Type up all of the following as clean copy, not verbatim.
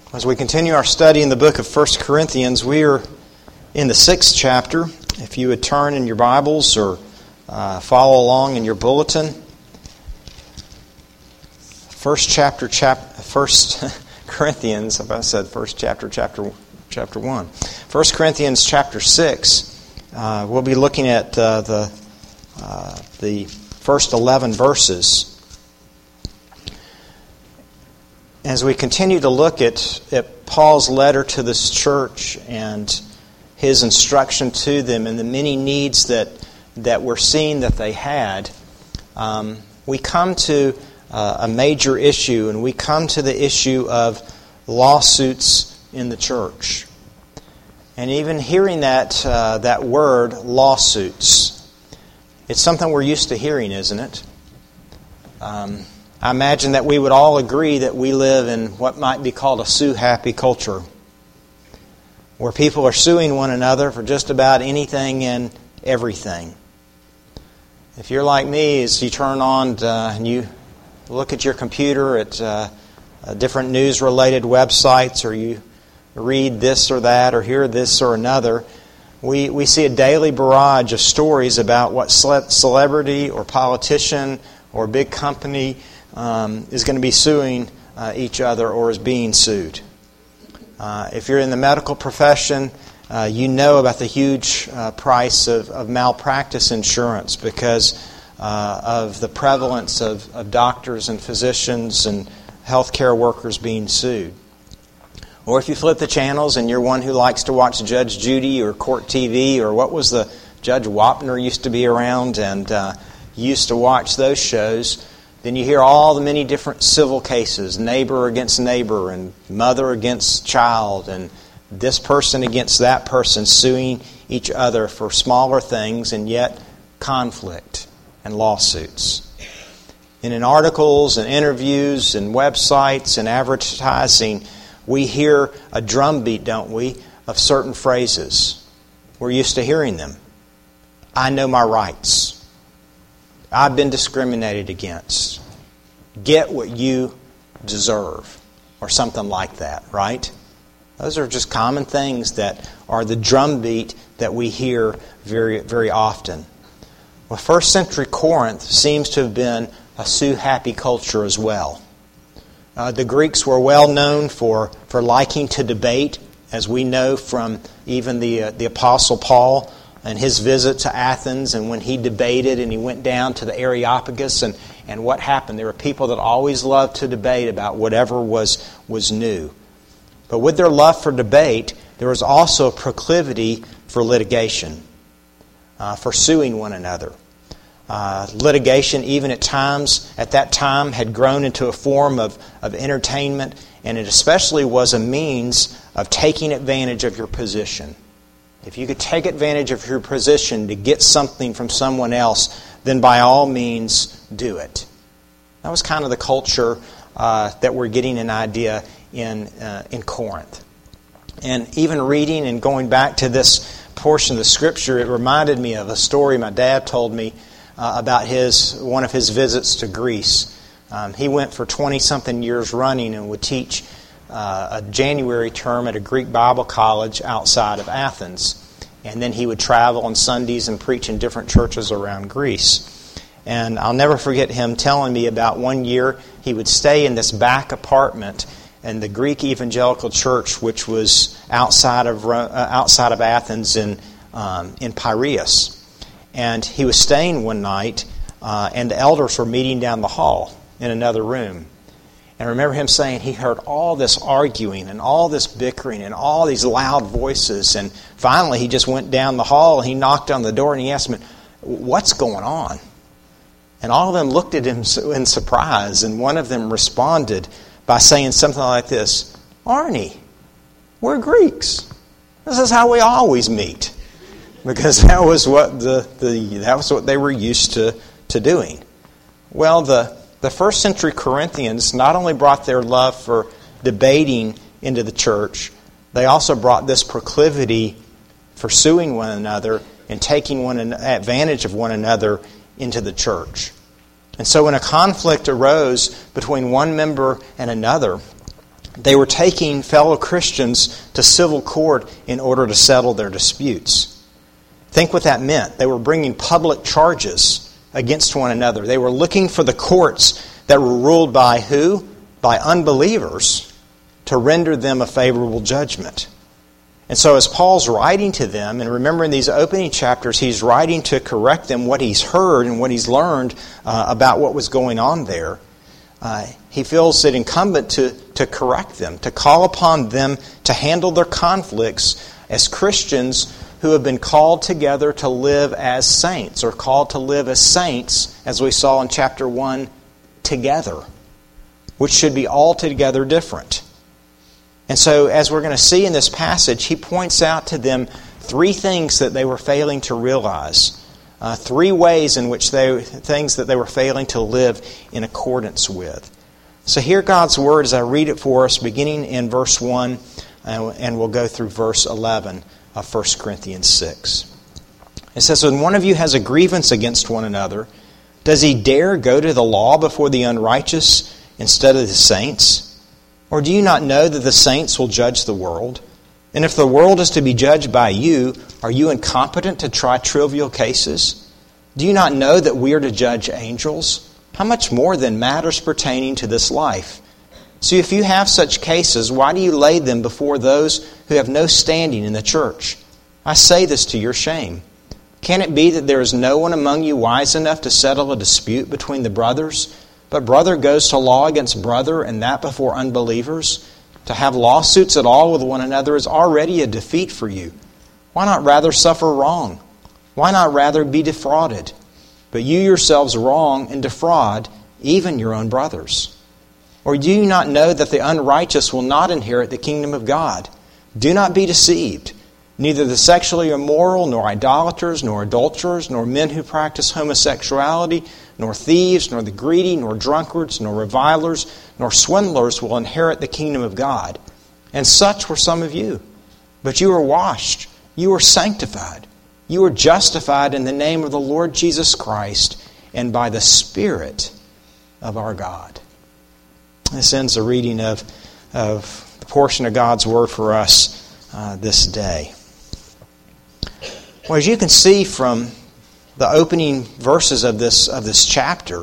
As we continue our study in the book of 1 Corinthians, we are in the 6th chapter. If you would turn in your Bibles or follow along in your bulletin. 1 Corinthians, if I said first chapter 1. 1 Corinthians chapter 6, we'll be looking at the first 11 verses. As we continue to look at Paul's letter to this church and his instruction to them and the many needs that we're seeing that they had, we come to a major issue, and we come to the issue of lawsuits in the church. And even hearing that word, lawsuits, it's something we're used to hearing, isn't it? I imagine that we would all agree that we live in what might be called a sue-happy culture, where people are suing one another for just about anything and everything. If you're like me, as you turn on and you look at your computer at different news-related websites, or you read this or that, or hear this or another, we see a daily barrage of stories about what celebrity or politician or big company is going to be suing each other or is being sued. If you're in the medical profession, you know about the huge price of malpractice insurance because of the prevalence of doctors and physicians and healthcare workers being sued. Or if you flip the channels and you're one who likes to watch Judge Judy or Court TV, or what was the Judge Wapner used to be around, and used to watch those shows, then you hear all the many different civil cases, neighbor against neighbor and mother against child, and this person against that person suing each other for smaller things, and yet conflict and lawsuits. And in articles and interviews and websites and advertising, we hear a drumbeat, don't we, of certain phrases. We're used to hearing them. I know my rights. I've been discriminated against. Get what you deserve. Or something like that, right? Those are just common things that are the drumbeat that we hear very, very often. Well, first century Corinth seems to have been a sue-happy culture as well. The Greeks were well known for liking to debate, as we know from even the Apostle Paul and his visit to Athens, and when he debated and he went down to the Areopagus, and what happened. There were people that always loved to debate about whatever was new. But with their love for debate, there was also a proclivity for litigation, for suing one another. Litigation, even at that time, had grown into a form of entertainment, and it especially was a means of taking advantage of your position. If you could take advantage of your position to get something from someone else, then by all means do it. That was kind of the culture that we're getting an idea in Corinth. And even reading and going back to this portion of the Scripture, it reminded me of a story my dad told me about one of his visits to Greece. He went for 20-something years running and would teach a January term at a Greek Bible college outside of Athens. And then he would travel on Sundays and preach in different churches around Greece. And I'll never forget him telling me about one year he would stay in this back apartment in the Greek Evangelical Church, which was outside of Athens in Piraeus. And he was staying one night, and the elders were meeting down the hall in another room. And I remember him saying he heard all this arguing and all this bickering and all these loud voices. And finally he just went down the hall and he knocked on the door and he asked me, "What's going on?" And all of them looked at him in surprise. And one of them responded by saying something like this, "Arnie, we're Greeks. This is how we always meet." Because that was what that was what they were used to doing. Well, the first century Corinthians not only brought their love for debating into the church, they also brought this proclivity for suing one another and taking advantage of one another into the church. And so when a conflict arose between one member and another, They were taking fellow Christians to civil court in order to settle their disputes. Think what that meant. They were bringing public charges against one another. They were looking for the courts that were ruled by who? By unbelievers, to render them a favorable judgment. And so as Paul's writing to them, and remember in these opening chapters, he's writing to correct them what he's heard and what he's learned about what was going on there. He feels it incumbent to correct them, to call upon them to handle their conflicts as Christians who have been called together to live as saints, or called to live as saints, as we saw in chapter 1, together, which should be altogether different. And so, as we're going to see in this passage, he points out to them three things that they were failing to realize. Three ways in which things that they were failing to live in accordance with. So hear God's Word as I read it for us, beginning in verse 1, and we'll go through verse 11 of 1 Corinthians 6. It says, "When one of you has a grievance against one another, does he dare go to the law before the unrighteous instead of the saints? Or do you not know that the saints will judge the world? And if the world is to be judged by you, are you incompetent to try trivial cases? Do you not know that we are to judge angels? How much more than matters pertaining to this life? So if you have such cases, why do you lay them before those who have no standing in the church? I say this to your shame. Can it be that there is no one among you wise enough to settle a dispute between the brothers? But brother goes to law against brother, and that before unbelievers? To have lawsuits at all with one another is already a defeat for you. Why not rather suffer wrong? Why not rather be defrauded? But you yourselves wrong and defraud even your own brothers. Or do you not know that the unrighteous will not inherit the kingdom of God? Do not be deceived. Neither the sexually immoral, nor idolaters, nor adulterers, nor men who practice homosexuality, nor thieves, nor the greedy, nor drunkards, nor revilers, nor swindlers will inherit the kingdom of God. And such were some of you. But you were washed, you were sanctified, you were justified in the name of the Lord Jesus Christ, and by the Spirit of our God." This ends the reading of the portion of God's Word for us this day. Well, as you can see from the opening verses of this chapter,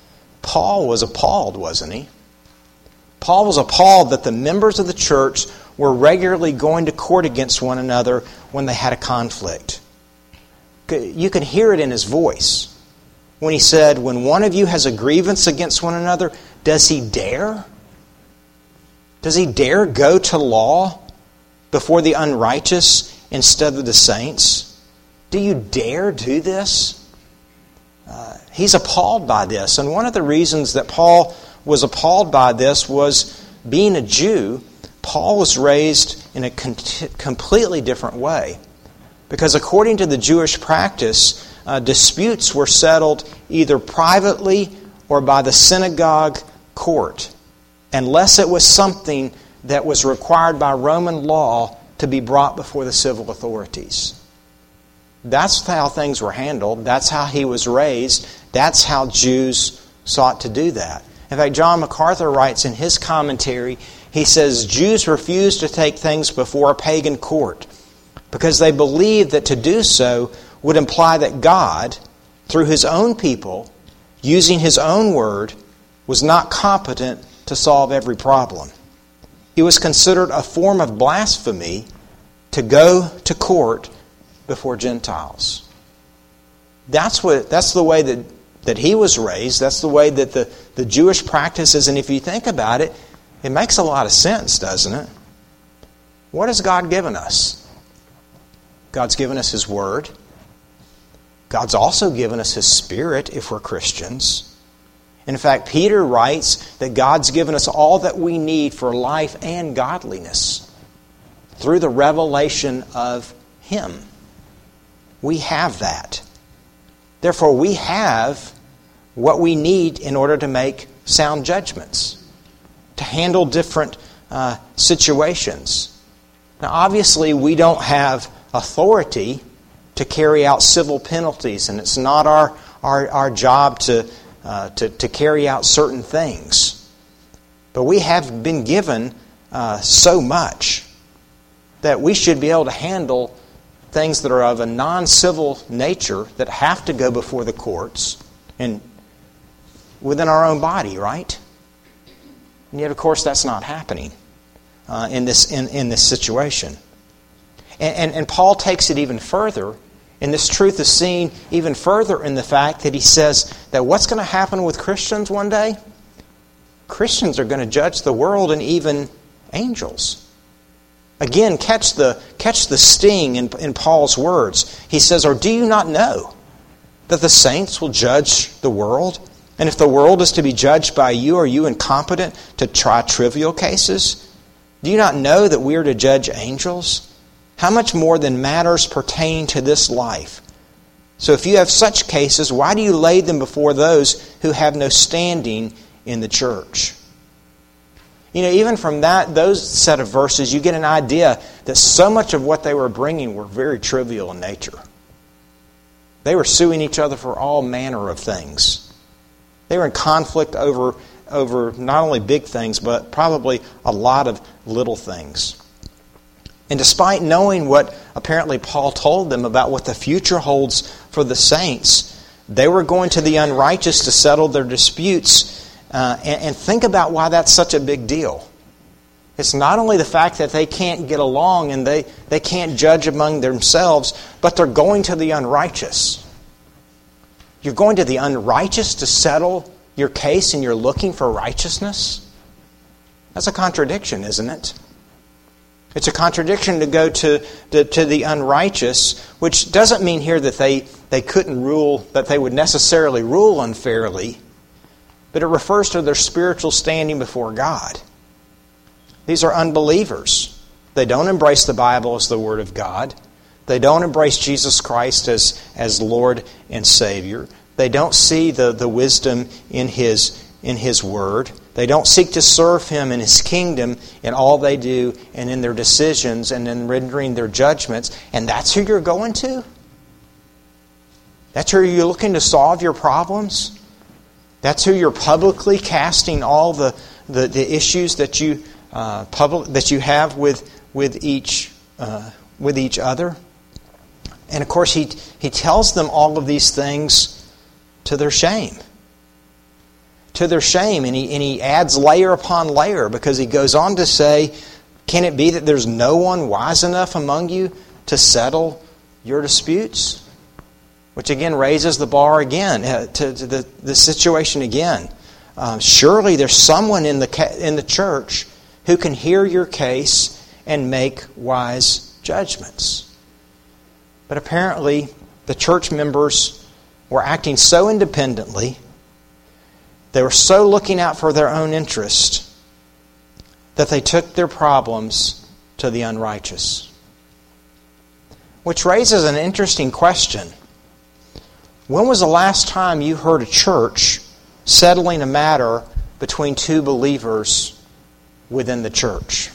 Paul was appalled, wasn't he? Paul was appalled that the members of the church were regularly going to court against one another when they had a conflict. You can hear it in his voice when he said, "When one of you has a grievance against one another, does he dare? Does he dare go to law before the unrighteous instead of the saints? Do you dare do this?" He's appalled by this. And one of the reasons that Paul was appalled by this was, being a Jew, Paul was raised in a completely different way. Because according to the Jewish practice, disputes were settled either privately or by the synagogue court, unless it was something that was required by Roman law to be brought before the civil authorities. That's how things were handled. That's how he was raised. That's how Jews sought to do that. In fact, John MacArthur writes in his commentary, he says, Jews refused to take things before a pagan court because they believed that to do so would imply that God, through His own people, using His own word, was not competent to solve every problem. It was considered a form of blasphemy to go to court before Gentiles. That's the way that he was raised. That's the way that the Jewish practice is. And if you think about it, it makes a lot of sense, doesn't it? What has God given us? God's given us His Word. God's also given us His Spirit if we're Christians. In fact, Peter writes that God's given us all that we need for life and godliness through the revelation of Him. We have that. Therefore, we have what we need in order to make sound judgments, to handle different situations. Now, obviously, we don't have authority to carry out civil penalties, and it's not our job to carry out certain things. But we have been given so much that we should be able to handle things that are of a non-civil nature that have to go before the courts and within our own body, right? And yet, of course, that's not happening in this situation. And Paul takes it even further, and this truth is seen even further in the fact that he says that what's going to happen with Christians one day? Christians are going to judge the world and even angels. Again, catch the sting in Paul's words. He says, "Or do you not know that the saints will judge the world? And if the world is to be judged by you, are you incompetent to try trivial cases? Do you not know that we are to judge angels? How much more than matters pertaining to this life? So if you have such cases, why do you lay them before those who have no standing in the church?" Even from those set of verses, you get an idea that so much of what they were bringing were very trivial in nature. They were suing each other for all manner of things. They were in conflict over not only big things, but probably a lot of little things. And despite knowing what apparently Paul told them about what the future holds for the saints, they were going to the unrighteous to settle their disputes. And think about why that's such a big deal. It's not only the fact that they can't get along and they can't judge among themselves, but they're going to the unrighteous. You're going to the unrighteous to settle your case and you're looking for righteousness? That's a contradiction, isn't it? It's a contradiction to go to the unrighteous, which doesn't mean here that they couldn't rule, that they would necessarily rule unfairly, but it refers to their spiritual standing before God. These are unbelievers. They don't embrace the Bible as the Word of God. They don't embrace Jesus Christ as Lord and Savior. They don't see the wisdom in His Word. They don't seek to serve Him in His kingdom in all they do and in their decisions and in rendering their judgments. And that's who you're going to? That's who you're looking to solve your problems? That's who you're publicly casting all the issues that you have with each other. And of course, he tells them all of these things to their shame. To their shame, and he adds layer upon layer, because he goes on to say, "Can it be that there's no one wise enough among you to settle your disputes?" Which again raises the bar again to the situation again. Surely there's someone in the church who can hear your case and make wise judgments. But apparently the church members were acting so independently, they were so looking out for their own interest, that they took their problems to the unrighteous. Which raises an interesting question. When was the last time you heard a church settling a matter between two believers within the church?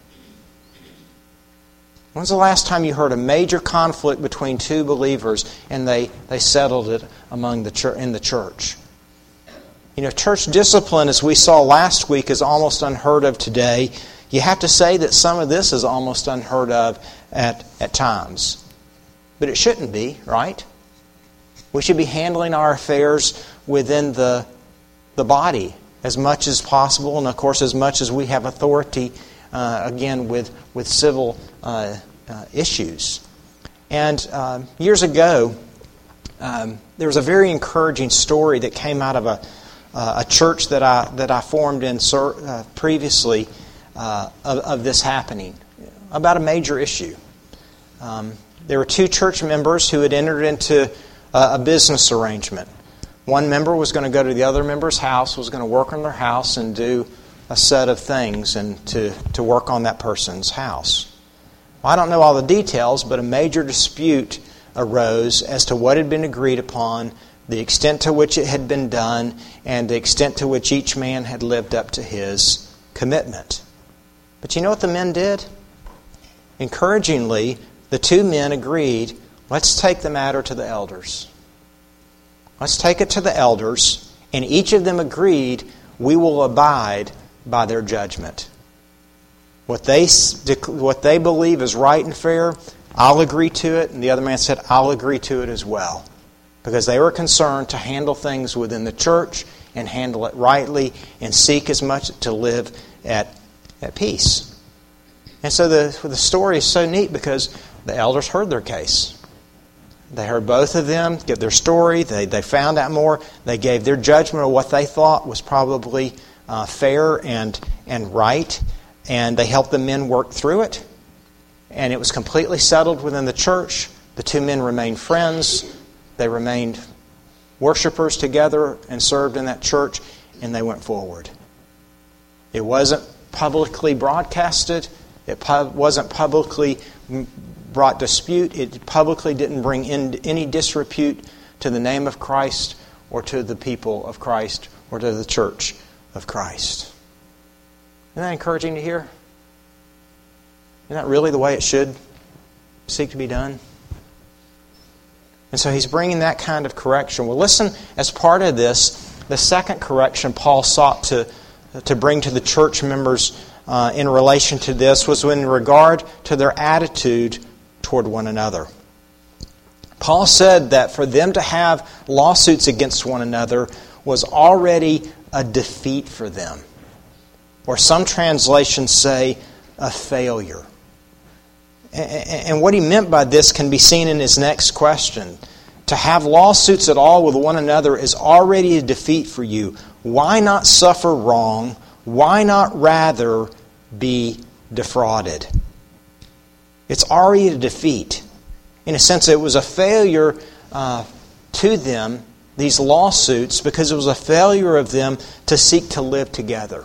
When was the last time you heard a major conflict between two believers and they settled it in the church? Church discipline, as we saw last week, is almost unheard of today. You have to say that some of this is almost unheard of at times. But it shouldn't be, right? We should be handling our affairs within the body as much as possible, and of course as much as we have authority, again, with civil issues. And years ago, there was a very encouraging story that came out of a church that I formed in previously of this happening, about a major issue. There were two church members who had entered into a business arrangement. One member was going to go to the other member's house, was going to work on their house and do a set of things and to work on that person's house. Well, I don't know all the details, but a major dispute arose as to what had been agreed upon, the extent to which it had been done, and the extent to which each man had lived up to his commitment. But you know what the men did? Encouragingly, the two men agreed, let's take the matter to the elders. Let's take it to the elders, and each of them agreed, we will abide by their judgment. what they believe is right and fair, I'll agree to it. And the other man said, I'll agree to it as well. Because they were concerned to handle things within the church and handle it rightly and seek as much to live at peace. And so the story is so neat because the elders heard their case. They heard both of them give their story. They found out more. They gave their judgment of what they thought was probably fair and right. And they helped the men work through it. And it was completely settled within the church. The two men remained friends. They remained worshipers together and served in that church, and they went forward. It wasn't publicly broadcasted. It wasn't publicly brought dispute. It publicly didn't bring in any disrepute to the name of Christ or to the people of Christ or to the church of Christ. Isn't that encouraging to hear? Isn't that really the way it should seek to be done? And so he's bringing that kind of correction. Well, listen, as part of this, the second correction Paul sought to bring to the church members in relation to this was in regard to their attitude toward one another. Paul said that for them to have lawsuits against one another was already a defeat for them. Or some translations say a failure. And what he meant by this can be seen in his next question. To have lawsuits at all with one another is already a defeat for you. Why not suffer wrong? Why not rather be defrauded? It's already a defeat. In a sense, it was a failure to them, these lawsuits, because it was a failure of them to seek to live together.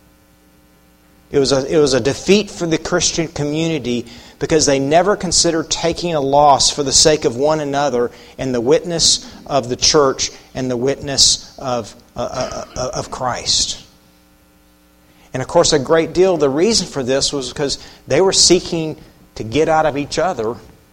It was a defeat for the Christian community because they never considered taking a loss for the sake of one another and the witness of the church and the witness of Christ. And of course, a great deal of the reason for this was because they were seeking to get out of each other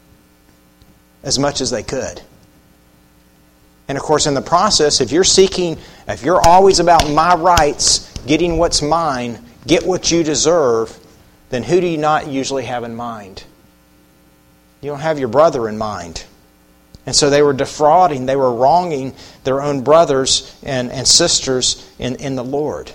as much as they could. And of course, in the process, if you're always about my rights, getting what's mine, get what you deserve, then who do you not usually have in mind? You don't have your brother in mind. And so they were defrauding, they were wronging their own brothers and sisters in the Lord.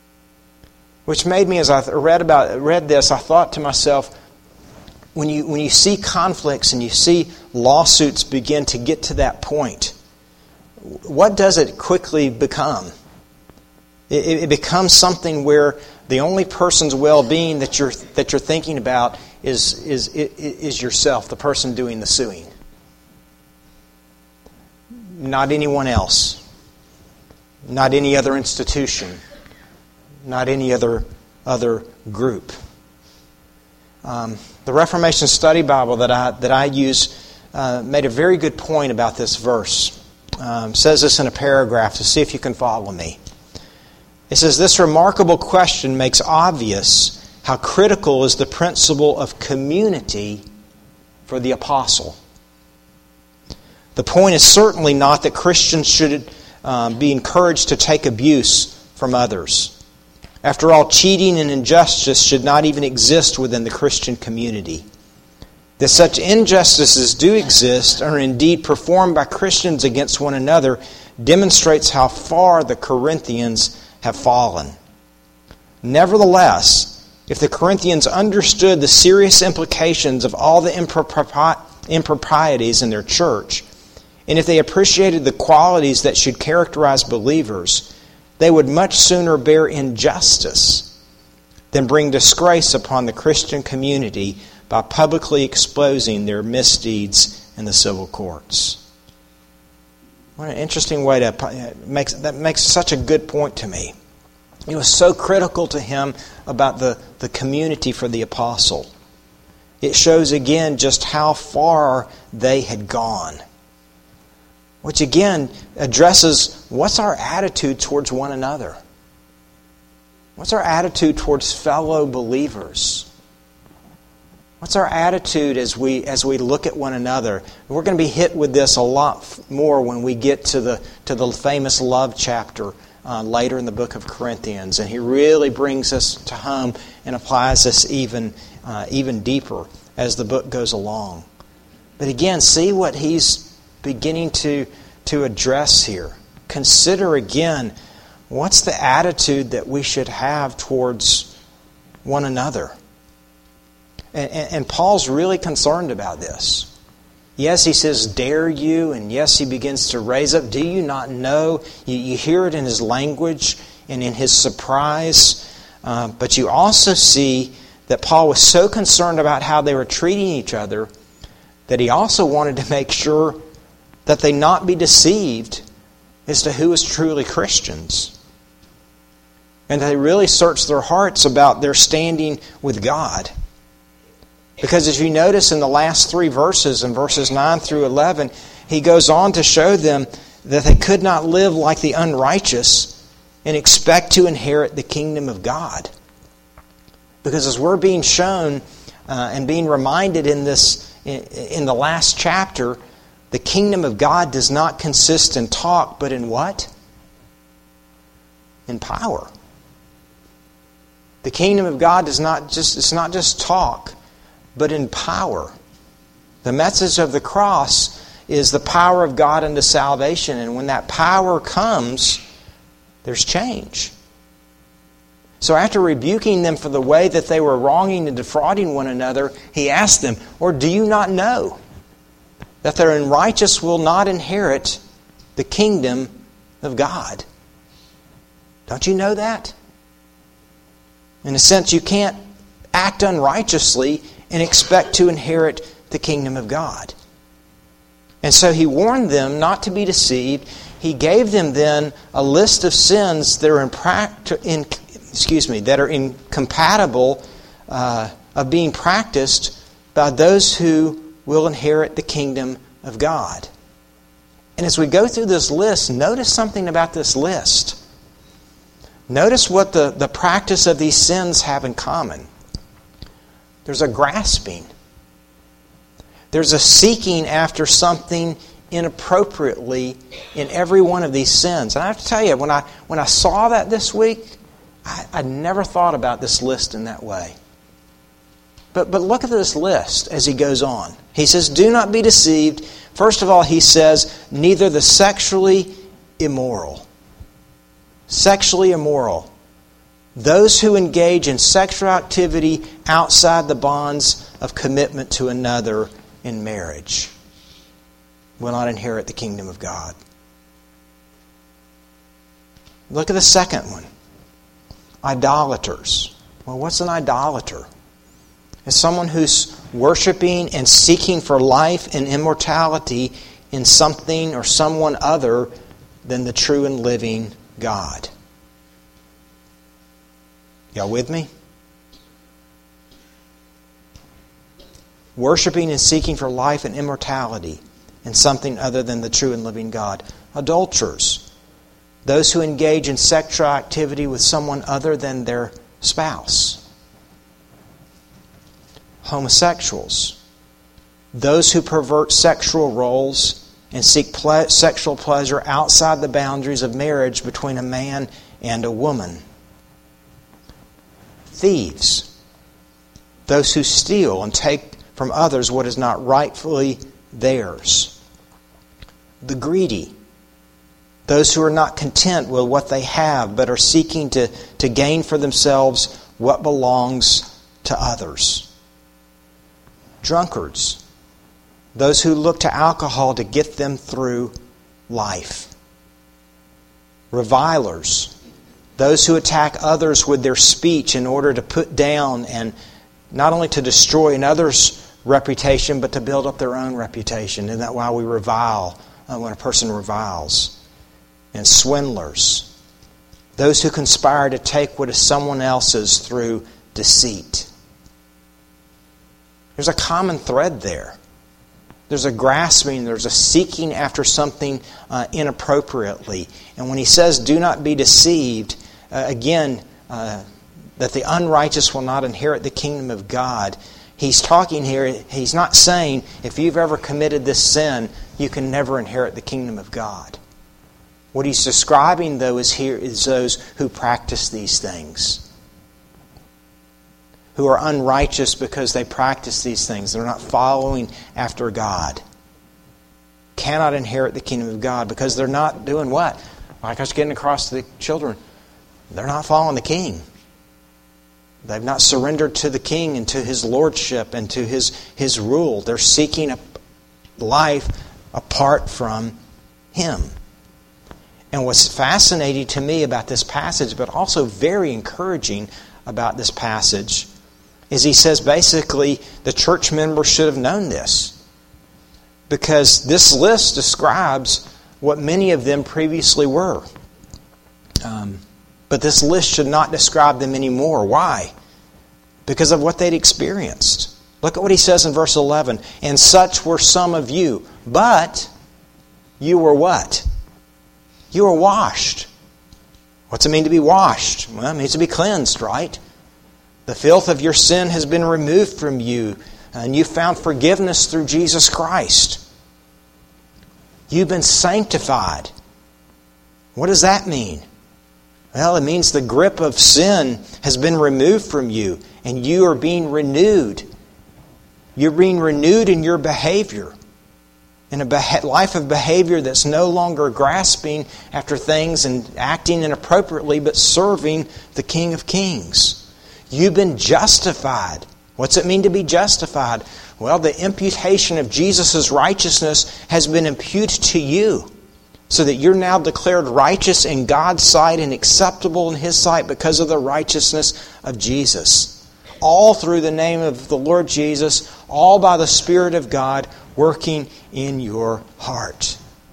Which made me, as I read this, I thought to myself, when you see conflicts and you see lawsuits begin to get to that point, what does it quickly become? It becomes something where the only person's well-being that you're thinking about is yourself, the person doing the suing. Not anyone else. Not any other institution. Not any other group. The Reformation Study Bible that I use made a very good point about this verse. Says this in a paragraph to see if you can follow me. It says, this remarkable question makes obvious how critical is the principle of community for the apostle. The point is certainly not that Christians should be encouraged to take abuse from others. After all, cheating and injustice should not even exist within the Christian community. That such injustices do exist and are indeed performed by Christians against one another demonstrates how far the Corinthians have fallen. Nevertheless, if the Corinthians understood the serious implications of all the improprieties in their church, and if they appreciated the qualities that should characterize believers, they would much sooner bear injustice than bring disgrace upon the Christian community by publicly exposing their misdeeds in the civil courts. What an interesting way that makes such a good point to me. It was so critical to him about the community for the apostle. It shows again just how far they had gone. Which again addresses what's our attitude towards one another. What's our attitude towards fellow believers? What's our attitude as we look at one another? We're going to be hit with this a lot more when we get to the famous love chapter later in the book of Corinthians. And he really brings us to home and applies this even deeper as the book goes along. But again, see what he's beginning to address here. Consider again, what's the attitude that we should have towards one another? And Paul's really concerned about this. Yes, he says, dare you, and yes, he begins to raise up. Do you not know? You hear it in his language and in his surprise. But you also see that Paul was so concerned about how they were treating each other that he also wanted to make sure that they not be deceived as to who is truly Christians. And they really search their hearts about their standing with God. Because as you notice in the last 3 verses, in verses 9 through 11, he goes on to show them that they could not live like the unrighteous and expect to inherit the kingdom of God. Because as we're being shown and being reminded in the last chapter, the kingdom of God does not consist in talk, but in what? In power. The kingdom of God it's not just talk, but in power. The message of the cross is the power of God unto salvation. And when that power comes, there's change. So after rebuking them for the way that they were wronging and defrauding one another, he asked them, or do you not know that the unrighteous will not inherit the kingdom of God? Don't you know that? In a sense, you can't act unrighteously and expect to inherit the kingdom of God. And so he warned them not to be deceived. He gave them then a list of sins that are incompatible of being practiced by those who will inherit the kingdom of God. And as we go through this list, notice something about this list. Notice what the practice of these sins have in common. There's a grasping. There's a seeking after something inappropriately in every one of these sins. And I have to tell you, when I saw that this week, I never thought about this list in that way. But look at this list as he goes on. He says, do not be deceived. First of all, he says, neither the sexually immoral. Sexually immoral. Those who engage in sexual activity outside the bonds of commitment to another in marriage will not inherit the kingdom of God. Look at the second one. Idolaters. Well, what's an idolater? It's someone who's worshiping and seeking for life and immortality in something or someone other than the true and living God. Y'all with me? Worshiping and seeking for life and immortality in something other than the true and living God. Adulterers. Those who engage in sexual activity with someone other than their spouse. Homosexuals. Those who pervert sexual roles and seek sexual pleasure outside the boundaries of marriage between a man and a woman. Thieves. Those who steal and take from others what is not rightfully theirs. The greedy. Those who are not content with what they have but are seeking to gain for themselves what belongs to others. Drunkards. Those who look to alcohol to get them through life. Revilers. Those who attack others with their speech in order to put down and not only to destroy another's reputation, but to build up their own reputation. Isn't that why we revile when a person reviles? And swindlers. Those who conspire to take what is someone else's through deceit. There's a common thread there. There's a grasping, there's a seeking after something inappropriately. And when he says, do not be deceived, that the unrighteous will not inherit the kingdom of God, he's talking here, he's not saying, if you've ever committed this sin, you can never inherit the kingdom of God. What he's describing, though, is those who practice these things, who are unrighteous because they practice these things. They're not following after God. Cannot inherit the kingdom of God because they're not doing what? Like I was getting across to the children, they're not following the King. They've not surrendered to the King and to His lordship and to His rule. They're seeking a life apart from Him. And what's fascinating to me about this passage, but also very encouraging about this passage, is he says basically the church members should have known this. Because this list describes what many of them previously were. But this list should not describe them anymore. Why? Because of what they'd experienced. Look at what he says in verse 11. And such were some of you, but you were what? You were washed. What's it mean to be washed? Well, it means to be cleansed, right? The filth of your sin has been removed from you, and you found forgiveness through Jesus Christ. You've been sanctified. What does that mean? Well, it means the grip of sin has been removed from you, and you are being renewed. You're being renewed in your behavior, in a life of behavior that's no longer grasping after things and acting inappropriately, but serving the King of Kings. You've been justified. What's it mean to be justified? Well, the imputation of Jesus' righteousness has been imputed to you, so that you're now declared righteous in God's sight and acceptable in His sight because of the righteousness of Jesus. All through the name of the Lord Jesus, all by the Spirit of God working in your heart.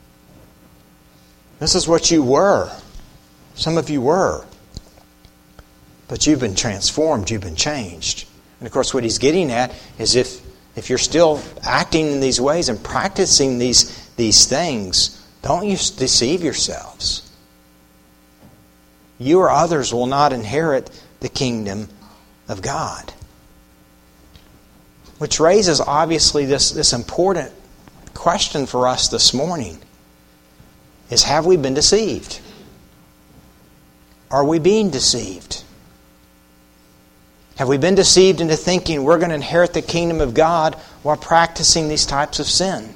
This is what you were. Some of you were. But you've been transformed, you've been changed. And of course what he's getting at is if you're still acting in these ways and practicing these things, don't you deceive yourselves. You or others will not inherit the kingdom of God. Which raises obviously this important question for us this morning. Is, have we been deceived? Are we being deceived? Have we been deceived into thinking we're going to inherit the kingdom of God while practicing these types of sin?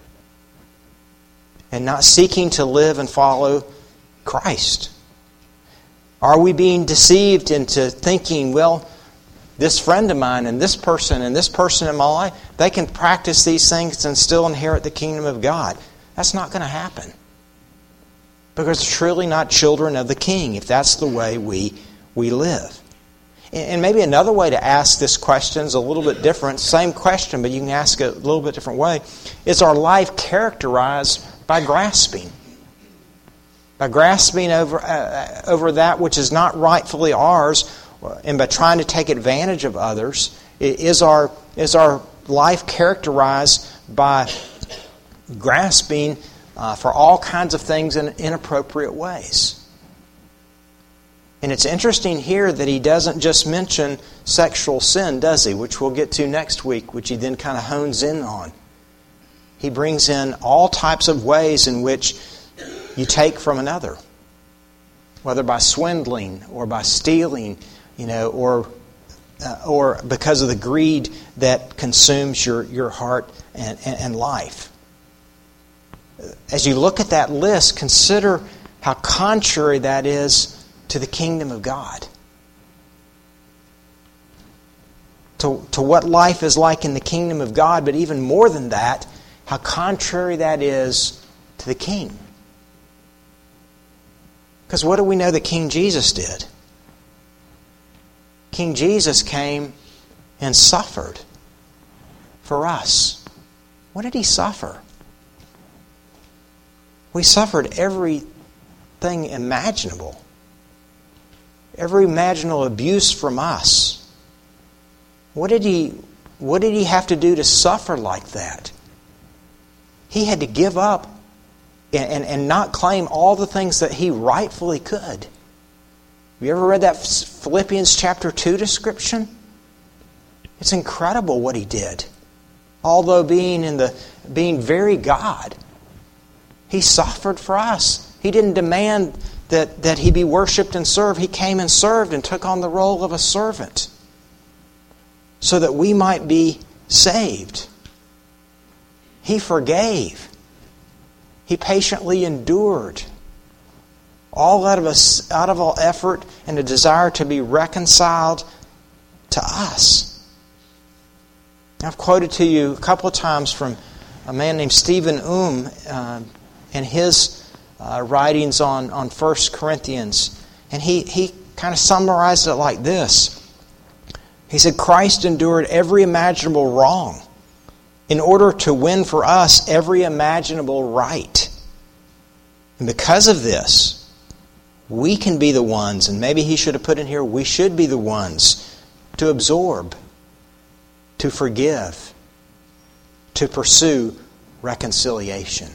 And not seeking to live and follow Christ? Are we being deceived into thinking, well, this friend of mine and this person in my life, they can practice these things and still inherit the kingdom of God? That's not going to happen. Because they're truly not children of the King if that's the way we live. And maybe another way to ask this question is a little bit different. Same question, but you can ask it a little bit different way. Is our life characterized by grasping? By grasping over that which is not rightfully ours, and by trying to take advantage of others? Is our life characterized by grasping for all kinds of things in inappropriate ways? And it's interesting here that he doesn't just mention sexual sin, does he? Which we'll get to next week, which he then kind of hones in on. He brings in all types of ways in which you take from another. Whether by swindling or by stealing, or because of the greed that consumes your heart and life. As you look at that list, consider how contrary that is to the kingdom of God. To what life is like in the kingdom of God, but even more than that, how contrary that is to the King. Because what do we know that King Jesus did? King Jesus came and suffered for us. What did He suffer? We suffered everything imaginable. Every imaginable abuse from us. What did he have to do to suffer like that? He had to give up and not claim all the things that he rightfully could. Have you ever read that Philippians chapter 2 description? It's incredible what he did. Although being very God, He suffered for us. He didn't demand that he be worshipped and served. He came and served and took on the role of a servant so that we might be saved. He forgave. He patiently endured. All out of all effort and a desire to be reconciled to us. I've quoted to you a couple of times from a man named Stephen and his writings on 1 Corinthians. And he kind of summarized it like this. He said, Christ endured every imaginable wrong in order to win for us every imaginable right. And because of this, we can be the ones, and maybe he should have put in here, we should be the ones to absorb, to forgive, to pursue reconciliation.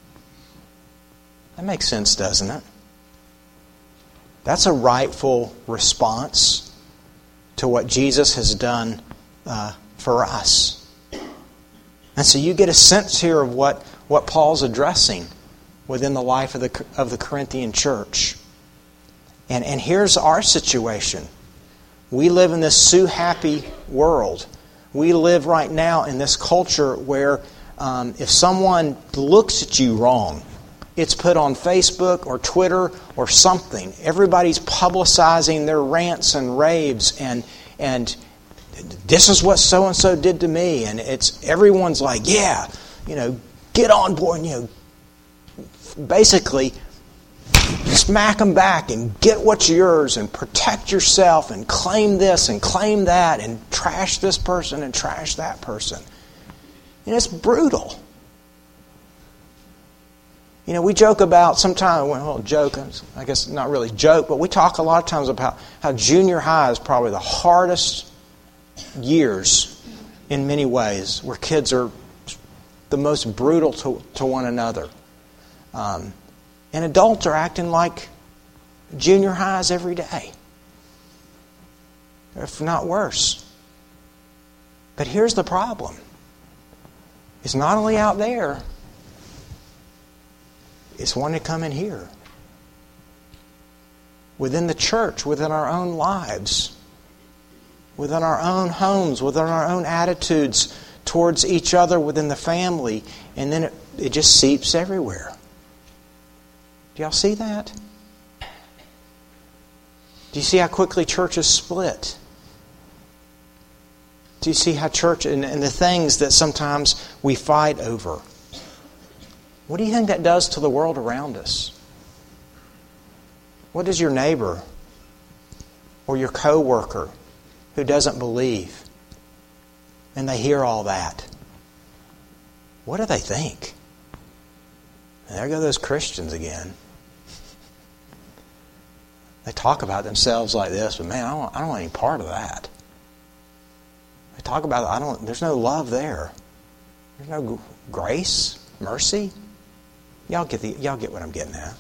That makes sense, doesn't it? That's a rightful response to what Jesus has done for us. And so you get a sense here of what Paul's addressing within the life of the Corinthian church. And here's our situation. We live in this sue-happy world. We live right now in this culture where if someone looks at you wrong, it's put on Facebook or Twitter or something. Everybody's publicizing their rants and raves and this is what so-and-so did to me. And everyone's like, yeah, get on board and, basically smack them back and get what's yours and protect yourself and claim this and claim that and trash this person and trash that person. And it's brutal. We joke about sometimes, joke, I guess not really joke, but we talk a lot of times about how junior high is probably the hardest years in many ways, where kids are the most brutal to one another. And adults are acting like junior highs every day, if not worse. But here's the problem. It's not only out there, it's wanting to come in here. Within the church, within our own lives, within our own homes, within our own attitudes towards each other, within the family, and then it just seeps everywhere. Do y'all see that? Do you see how quickly churches split? Do you see how church and the things that sometimes we fight over? What do you think that does to the world around us? What does your neighbor or your coworker who doesn't believe and they hear all that, what do they think? And there go those Christians again. They talk about themselves like this, but man, I don't want any part of that. They talk about there's no love there. There's no grace, mercy. Y'all get what I'm getting at.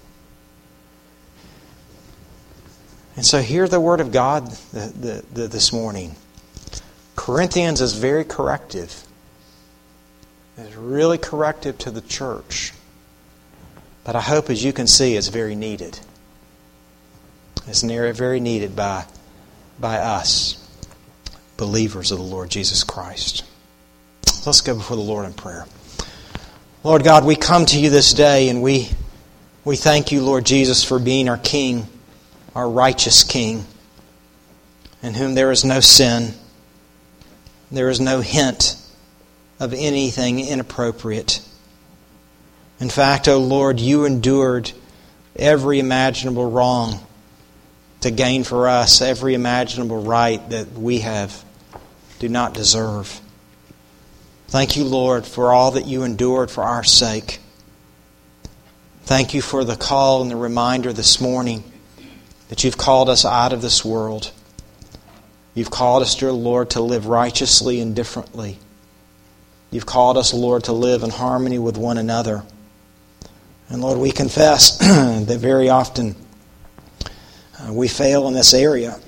And so hear the Word of God this morning. Corinthians is very corrective. It's really corrective to the church. But I hope, as you can see, it's very needed. It's very needed by us, believers of the Lord Jesus Christ. Let's go before the Lord in prayer. Lord God, we come to you this day and we thank you, Lord Jesus, for being our King, our righteous King, in whom there is no sin. There is no hint of anything inappropriate. In fact, O Lord, you endured every imaginable wrong to gain for us every imaginable right that we do not deserve. Thank you, Lord, for all that you endured for our sake. Thank you for the call and the reminder this morning that you've called us out of this world. You've called us, dear Lord, to live righteously and differently. You've called us, Lord, to live in harmony with one another. And Lord, we confess that very often we fail in this area.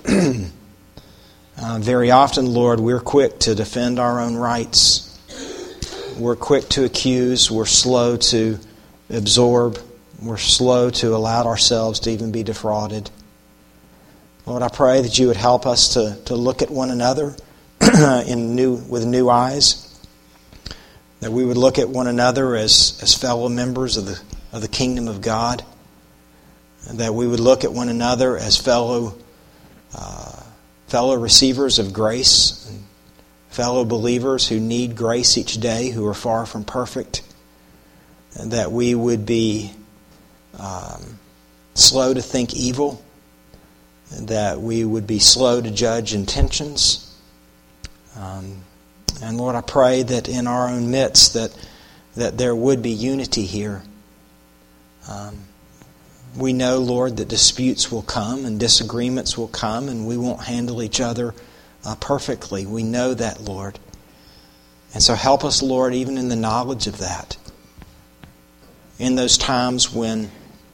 Very often, Lord, we're quick to defend our own rights. We're quick to accuse. We're slow to absorb. we're slow to allow ourselves to even be defrauded. Lord, I pray that you would help us to look at one another with new eyes. That we would look at one another as fellow members of the kingdom of God. And that we would look at one another as fellow receivers of grace, and fellow believers who need grace each day, who are far from perfect. And that we would be slow to think evil, and that we would be slow to judge intentions. And Lord, I pray that in our own midst that there would be unity here. We know, Lord, that disputes will come and disagreements will come, and we won't handle each other perfectly. We know that, Lord. And so help us, Lord, even in the knowledge of that. In those times when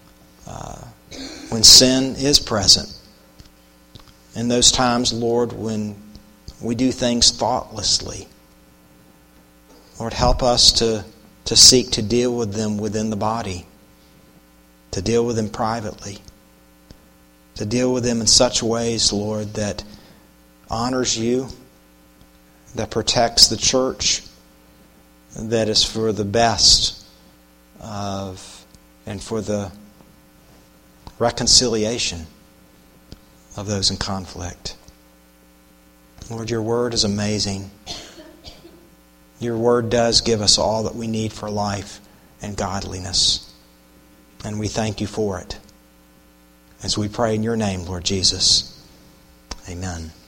sin is present. In those times, Lord, when we do things thoughtlessly. Lord, help us to seek to deal with them within the body. To deal with them privately. To deal with them in such ways, Lord, that honors you, that protects the church, that is for the best and for the reconciliation of those in conflict. Lord, your word is amazing. Your word does give us all that we need for life and godliness. And we thank you for it. As we pray in your name, Lord Jesus. Amen.